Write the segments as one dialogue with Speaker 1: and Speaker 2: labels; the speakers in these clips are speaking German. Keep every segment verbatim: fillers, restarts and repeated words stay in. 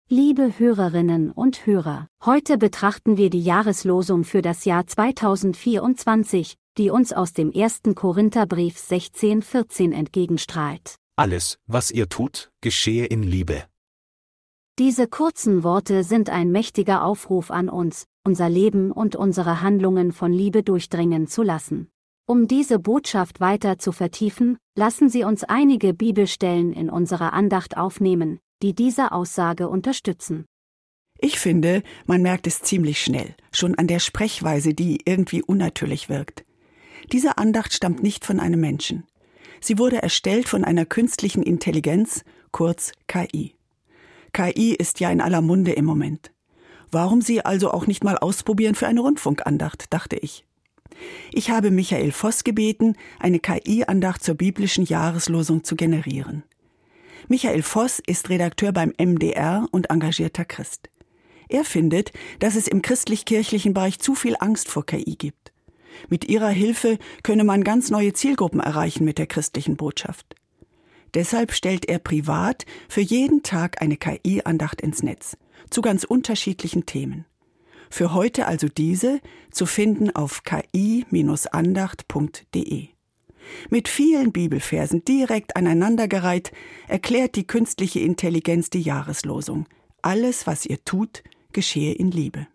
Speaker 1: Liebe Hörerinnen und Hörer, heute betrachten wir die Jahreslosung für das Jahr zweitausendvierundzwanzig, die uns aus dem ersten Korintherbrief sechzehn vierzehn entgegenstrahlt.
Speaker 2: Alles, was ihr tut, geschehe in Liebe.
Speaker 1: Diese kurzen Worte sind ein mächtiger Aufruf an uns, unser Leben und unsere Handlungen von Liebe durchdringen zu lassen. Um diese Botschaft weiter zu vertiefen, lassen Sie uns einige Bibelstellen in unserer Andacht aufnehmen, die diese Aussage unterstützen.
Speaker 3: Ich finde, man merkt es ziemlich schnell, schon an der Sprechweise, die irgendwie unnatürlich wirkt. Diese Andacht stammt nicht von einem Menschen. Sie wurde erstellt von einer künstlichen Intelligenz, kurz K I. K I ist ja in aller Munde im Moment. Warum sie also auch nicht mal ausprobieren für eine Rundfunkandacht, dachte ich. Ich habe Michael Voss gebeten, eine K I-Andacht zur biblischen Jahreslosung zu generieren. Michael Voss ist Redakteur beim M D R und engagierter Christ. Er findet, dass es im christlich-kirchlichen Bereich zu viel Angst vor K I gibt. Mit ihrer Hilfe könne man ganz neue Zielgruppen erreichen mit der christlichen Botschaft. Deshalb stellt er privat für jeden Tag eine K I-Andacht ins Netz, zu ganz unterschiedlichen Themen. Für heute also diese, zu finden auf k i Bindestrich andacht punkt d e. Mit vielen Bibelversen direkt aneinandergereiht, erklärt die künstliche Intelligenz die Jahreslosung. Alles, was ihr tut, geschehe in Liebe.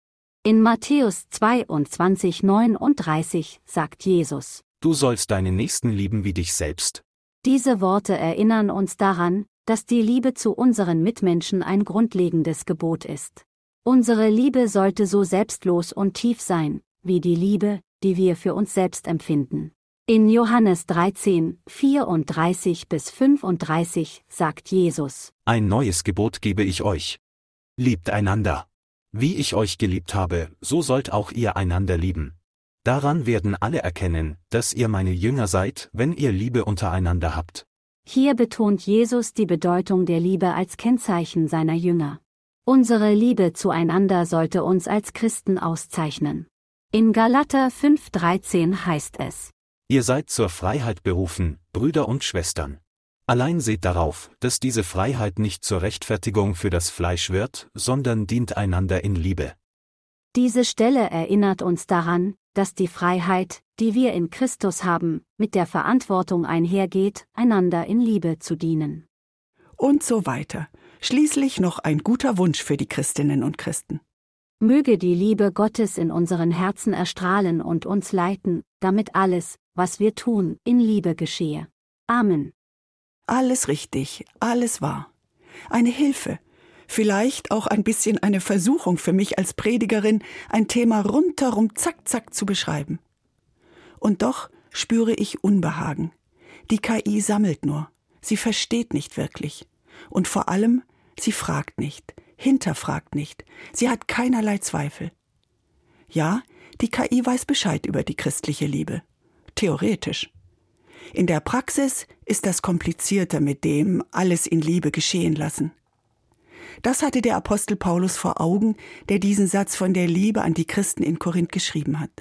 Speaker 1: In Matthäus zweiundzwanzig neununddreißig sagt Jesus:
Speaker 2: Du sollst deinen Nächsten lieben wie dich selbst.
Speaker 1: Diese Worte erinnern uns daran, dass die Liebe zu unseren Mitmenschen ein grundlegendes Gebot ist. Unsere Liebe sollte so selbstlos und tief sein, wie die Liebe, die wir für uns selbst empfinden. In Johannes dreizehn, vierunddreißig bis fünfunddreißig sagt Jesus:
Speaker 2: Ein neues Gebot gebe ich euch. Liebt einander. Wie ich euch geliebt habe, so sollt auch ihr einander lieben. Daran werden alle erkennen, dass ihr meine Jünger seid, wenn ihr Liebe untereinander habt.
Speaker 1: Hier betont Jesus die Bedeutung der Liebe als Kennzeichen seiner Jünger. Unsere Liebe zueinander sollte uns als Christen auszeichnen. In Galater fünf dreizehn heißt es:
Speaker 2: Ihr seid zur Freiheit berufen, Brüder und Schwestern. Allein seht darauf, dass diese Freiheit nicht zur Rechtfertigung für das Fleisch wird, sondern dient einander in Liebe.
Speaker 1: Diese Stelle erinnert uns daran, dass die Freiheit, die wir in Christus haben, mit der Verantwortung einhergeht, einander in Liebe zu dienen.
Speaker 3: Und so weiter. Schließlich noch ein guter Wunsch für die Christinnen und Christen.
Speaker 1: Möge die Liebe Gottes in unseren Herzen erstrahlen und uns leiten, damit alles, was wir tun, in Liebe geschehe. Amen.
Speaker 3: Alles richtig, alles wahr. Eine Hilfe, vielleicht auch ein bisschen eine Versuchung für mich als Predigerin, ein Thema rundherum zack zack zu beschreiben. Und doch spüre ich Unbehagen. Die K I sammelt nur, sie versteht nicht wirklich. Und vor allem, sie fragt nicht, hinterfragt nicht, sie hat keinerlei Zweifel. Ja, die K I weiß Bescheid über die christliche Liebe. Theoretisch. In der Praxis ist das komplizierter mit dem alles in Liebe geschehen lassen. Das hatte der Apostel Paulus vor Augen, der diesen Satz von der Liebe an die Christen in Korinth geschrieben hat.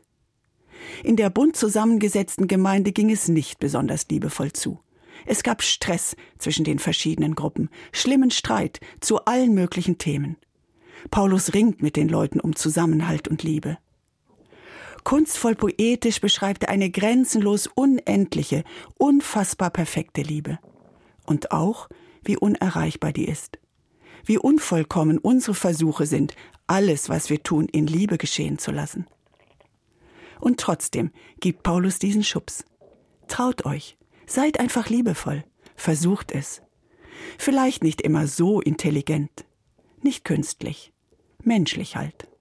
Speaker 3: In der bunt zusammengesetzten Gemeinde ging es nicht besonders liebevoll zu. Es gab Stress zwischen den verschiedenen Gruppen, schlimmen Streit zu allen möglichen Themen. Paulus ringt mit den Leuten um Zusammenhalt und Liebe. Kunstvoll poetisch beschreibt er eine grenzenlos unendliche, unfassbar perfekte Liebe. Und auch, wie unerreichbar die ist. Wie unvollkommen unsere Versuche sind, alles, was wir tun, in Liebe geschehen zu lassen. Und trotzdem gibt Paulus diesen Schubs. Traut euch, seid einfach liebevoll, versucht es. Vielleicht nicht immer so intelligent, nicht künstlich, menschlich halt.